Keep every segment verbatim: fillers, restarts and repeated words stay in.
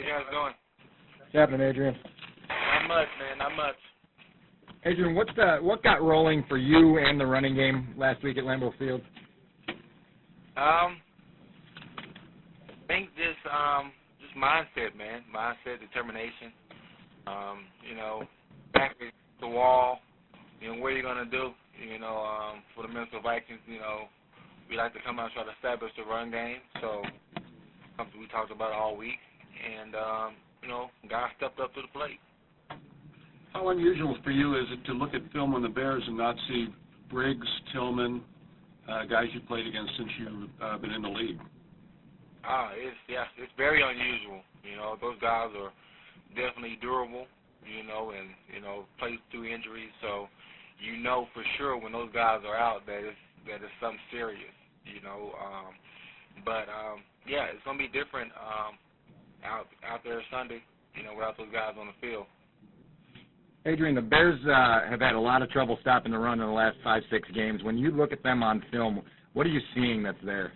you guys doing? What's happening, Adrian? Not much, man. Not much. Adrian, what uh, what got rolling for you and the running game last week at Lambeau Field? Um, I think just um, just mindset, man. Mindset, determination. Um, you know, back at the wall. You know, what are you gonna do? You know, um, for the Minnesota Vikings, you know, we like to come out and try to establish the run game. So something we talked about all week, and um, you know, guys stepped up to the plate. How unusual for you is it to look at film on the Bears and not see Briggs, Tillman, uh, guys you played against since you've uh, been in the league? Ah, it's yeah, it's very unusual. You know, those guys are definitely durable. You know, and you know, play through injuries, so you know for sure when those guys are out that it's that it's something serious. You know, um, but um, yeah, it's gonna be different um, out out there Sunday. You know, without those guys on the field. Adrian, the Bears uh, have had a lot of trouble stopping the run in the last five, six games. When you look at them on film, what are you seeing that's there?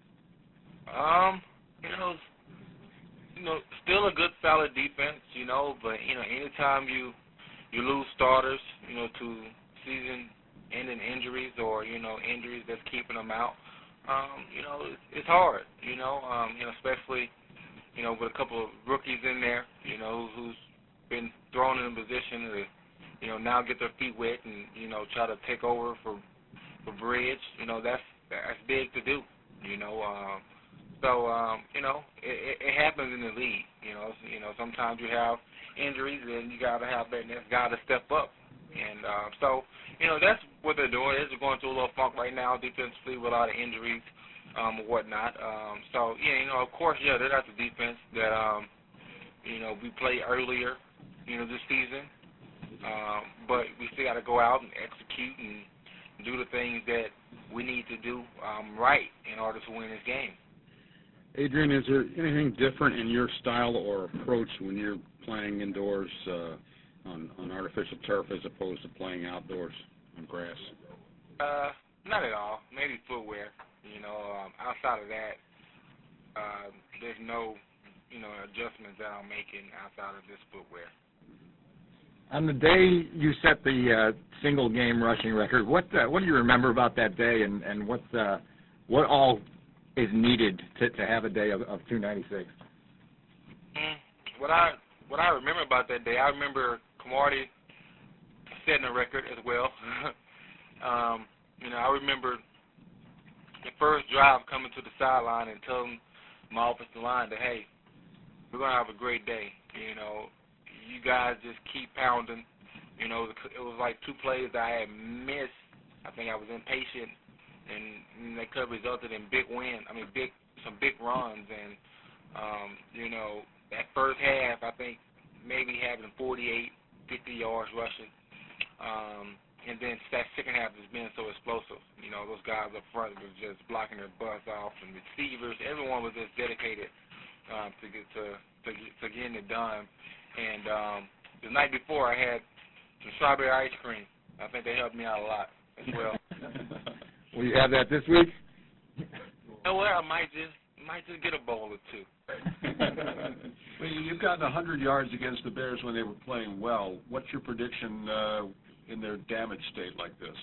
Um, you know, you know, still a good, solid defense. You know, but you know, anytime you you lose starters, you know, to season-ending injuries or you know injuries that's keeping them out, um, you know, it's, it's hard. You know, um, you know, especially you know with a couple of rookies in there, you know, who's been thrown in a position to, you know, now get their feet wet and, you know, try to take over for for Bridge. You know, that's that's big to do. You know, um, so um, you know, it, it happens in the league. You know, you know, sometimes you have injuries and you got to have that next guy to step up. And uh, so, you know, that's what they're doing. They're going through a little funk right now defensively with a lot of injuries um, and whatnot. Um, so yeah, you know, of course, yeah, they got the defense that um, you know we played earlier. You know, this season, um, but we still got to go out and execute and do the things that we need to do um, right in order to win this game. Adrian, is there anything different in your style or approach when you're playing indoors uh, on, on artificial turf as opposed to playing outdoors on grass? Uh, not at all. Maybe footwear. You know, um, outside of that, uh, there's no, you know, adjustments that I'm making outside of this footwear. On the day you set the uh, single game rushing record, what uh, what do you remember about that day, and and what uh, what all is needed to, to have a day of, of two ninety-six? Mm, what I what I remember about that day, I remember Camardi setting a record as well. um, you know, I remember the first drive coming to the sideline and telling my offensive line that, hey, we're gonna have a great day. You know. You guys just keep pounding. You know, it was like two plays that I had missed. I think I was impatient, and, and that could have resulted in big win. I mean, big some big runs, and um, you know, that first half, I think maybe having forty-eight, fifty yards rushing, um, and then that second half has been so explosive. You know, those guys up front were just blocking their butts off, and receivers, everyone was just dedicated um, to get to to, to getting it done. And um, the night before, I had some strawberry ice cream. I think they helped me out a lot as well. Will you have that this week? You know what? I might just might just get a bowl or two. Well, you've gotten one hundred yards against the Bears when they were playing well. What's your prediction uh, in their damaged state like this?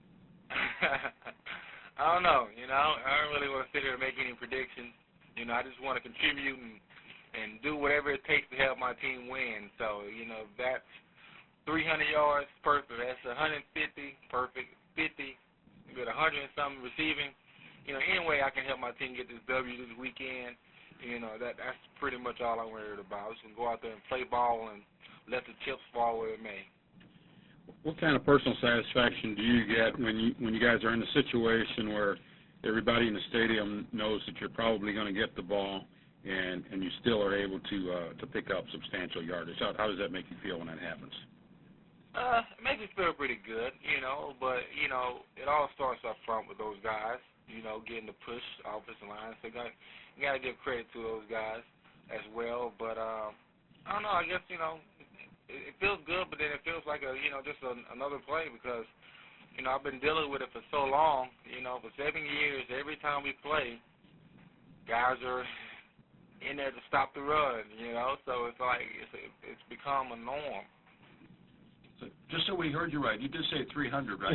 I don't know. You know, I don't really want to sit here and make any predictions. You know, I just want to contribute and and do whatever it takes to help my team win. So, you know, that's three hundred yards, perfect. That's one hundred fifty, perfect. fifty, good one hundred and something receiving. You know, any way I can help my team get this W this weekend, you know, that that's pretty much all I'm worried about. Just go out there and play ball and let the chips fall where it may. What kind of personal satisfaction do you get when you when you guys are in a situation where everybody in the stadium knows that you're probably going to get the ball, and, and you still are able to uh, to pick up substantial yardage? How, how does that make you feel when that happens? Uh, it makes me feel pretty good, you know, but, you know, it all starts up front with those guys, you know, getting the push offensive line. So you got, you got to give credit to those guys as well. But, um, I don't know, I guess, you know, it, it feels good, but then it feels like, a you know, just a, another play because, you know, I've been dealing with it for so long, you know, for seven years, every time we play, guys are in there to stop the run, you know. So it's like it's it's become a norm. So just so we heard you right, you did say three hundred, right?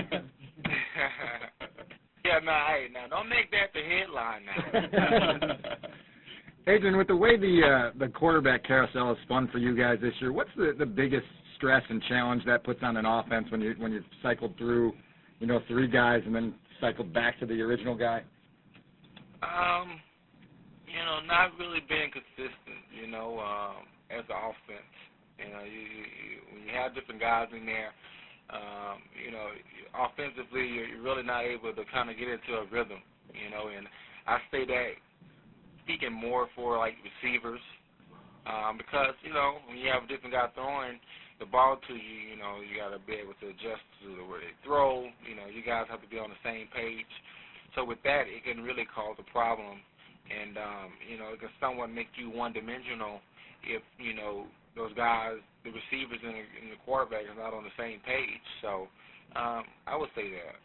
Yeah, no, hey, now don't make that the headline now. Adrian, with the way the uh, the quarterback carousel is spun for you guys this year, what's the, the biggest stress and challenge that puts on an offense when you when you cycled through, you know, three guys and then cycled back to the original guy? Um, you know, not really being consistent, you know, um, as an offense. You know, you, you, you, when you have different guys in there, um, you know, offensively, you're, you're really not able to kind of get into a rhythm, you know, and I say that speaking more for, like, receivers, um, because, you know, when you have a different guy throwing the ball to you, you know, you got to be able to adjust to the way they throw. You know, you guys have to be on the same page. So with that, it can really cause a problem, and, um, you know, it can somewhat make you one-dimensional if, you know, those guys, the receivers and the, and the quarterback are not on the same page. So um, I would say that.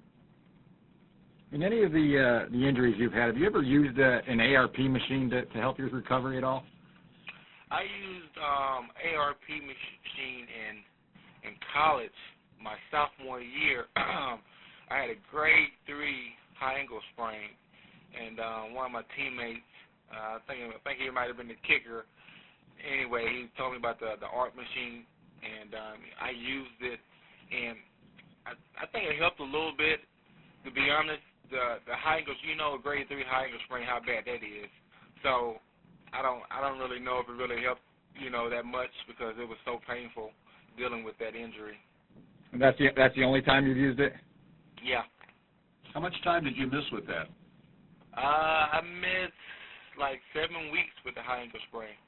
In any of the uh, the injuries you've had, have you ever used uh, an A R P machine to, to help your recovery at all? I used um, A R P machine in in college my sophomore year. I had a grade three high ankle sprain, and um, one of my teammates, uh, I think I think he might have been the kicker. Anyway, he told me about the the A R P machine, and um, I used it, and I, I think it helped a little bit. To be honest, the the high ankle, you know, grade three high ankle sprain, how bad that is. So I don't I don't really know if it really helped, you know, that much because it was so painful dealing with that injury. And that's the that's the only time you've used it? Yeah. How much time did you miss with that? Uh, I missed like seven weeks with the high ankle sprain.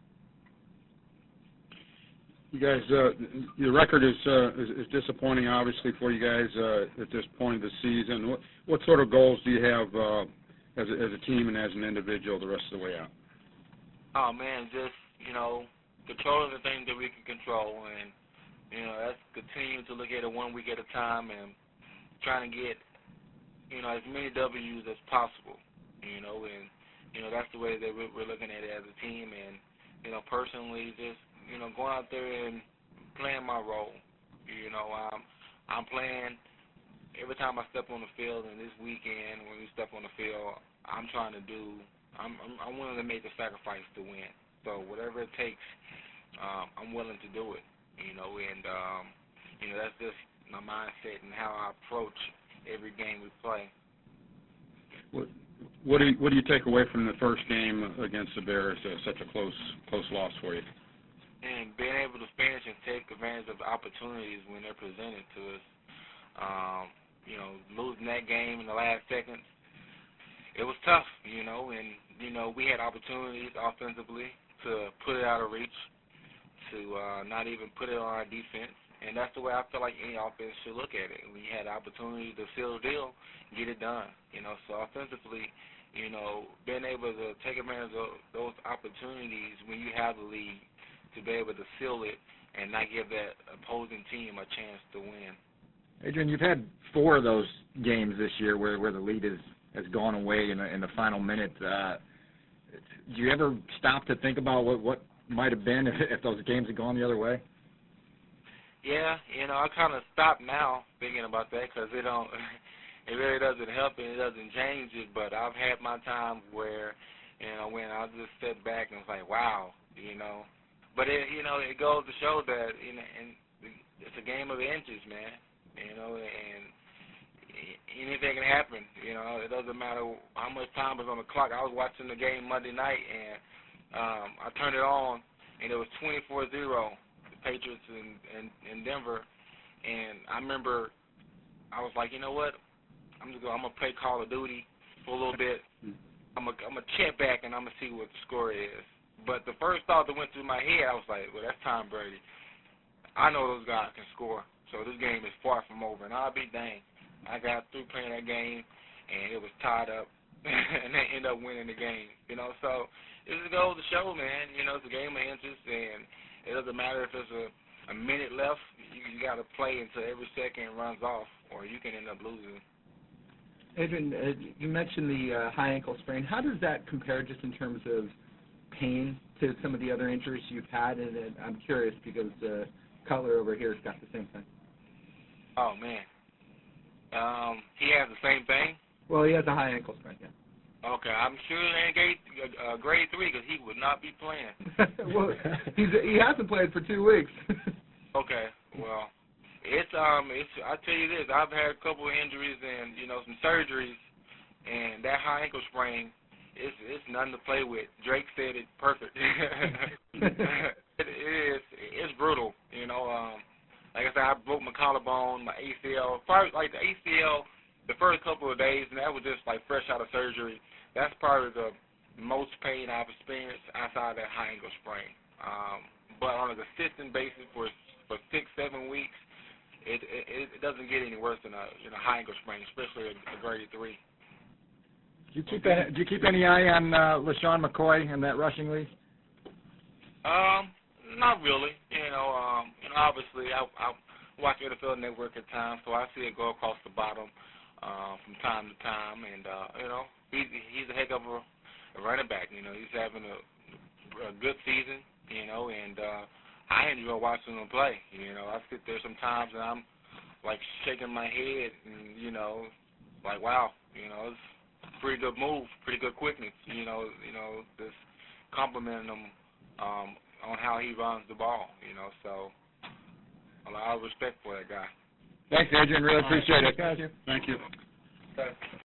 You guys, uh, your record is, uh, is is disappointing, obviously, for you guys uh, at this point of the season. What what sort of goals do you have uh, as a, as a team and as an individual the rest of the way out? Oh man, just you know, controlling the things that we can control, and you know, that's continue to look at it one week at a time, and trying to get you know as many W's as possible. You know, and you know that's the way that we're, we're looking at it as a team, and you know, personally, just you know, going out there and playing my role. You know, um, I'm playing every time I step on the field, and this weekend when we step on the field, I'm trying to do, I'm, I'm, I'm willing to make the sacrifice to win. So whatever it takes, um, I'm willing to do it. You know, and um, you know that's just my mindset and how I approach every game we play. What what do you, what do you take away from the first game against the Bears? Uh, such a close close loss for you. And being able to finish and take advantage of the opportunities when they're presented to us. Um, you know, losing that game in the last seconds, it was tough, you know, and, you know, we had opportunities offensively to put it out of reach, to uh, not even put it on our defense. And that's the way I feel like any offense should look at it. We had the opportunity to seal the deal, get it done. You know, so offensively, you know, being able to take advantage of those opportunities when you have the lead, to be able to seal it and not give that opposing team a chance to win. Adrian, you've had four of those games this year where, where the lead is, has gone away in the, in the final minute. Uh, do you ever stop to think about what, what might have been if, if those games had gone the other way? Yeah, you know, I kind of stop now thinking about that because it don't, it really doesn't help and it doesn't change it. But I've had my times where, you know, when I just sit back and it's like, wow, you know. But it, you know, it goes to show that, you know, and it's a game of inches, man. You know, and anything can happen. You know, it doesn't matter how much time is on the clock. I was watching the game Monday night, and um, I turned it on, and it was twenty-four zero, the Patriots in, in, in Denver. And I remember I was like, you know what? I'm just gonna, I'm gonna play Call of Duty for a little bit. I'm gonna, I'm gonna check back, and I'm gonna see what the score is. But the first thought that went through my head, I was like, well, that's Tom Brady. I know those guys can score, so this game is far from over. And I'll be dang. I got through playing that game, and it was tied up, and they ended up winning the game. You know, so it just goes to show, man, you know, it's a game of inches, and it doesn't matter if there's a, a minute left. You, you got to play until every second runs off, or you can end up losing. Adrian, uh, you mentioned the uh, high ankle sprain. How does that compare just in terms of pain to some of the other injuries you've had? And uh, I'm curious because uh, Cutler over here has got the same thing. Oh, man. Um, he has the same thing? Well, he has a high ankle sprain, yeah. Okay, I'm sure it ain't grade, uh, grade three because he would not be playing. Well, he's, he hasn't played for two weeks. Okay, well, it's um, it's I tell you this, I've had a couple of injuries and you know some surgeries, and that high ankle sprain, it's it's nothing to play with. Drake said it perfect. it is, it's brutal, you know. Um, like I said, I broke my collarbone, my A C L. Probably like the A C L, the first couple of days, and that was just like fresh out of surgery. That's probably the most pain I've experienced outside that high ankle sprain. Um, but on a consistent basis for for six, seven weeks, it it, it doesn't get any worse than a you know high ankle sprain, especially a, a grade three. Do you keep any, do you keep any eye on uh, LaShawn McCoy in that rushing league? Um, not really. You know, um, you know, obviously I I watch N F L Network at times, so I see it go across the bottom uh, from time to time, and uh, you know. He's, he's a heck of a, a running back. You know, he's having a, a good season, you know, and uh, I enjoy watching him play. You know, I sit there sometimes and I'm, like, shaking my head and, you know, like, wow, you know, it's a pretty good move, pretty good quickness, you know, you know, just complimenting him um, on how he runs the ball, you know, so a lot of respect for that guy. Thanks, Adrian. Really appreciate it. Thank you. Okay.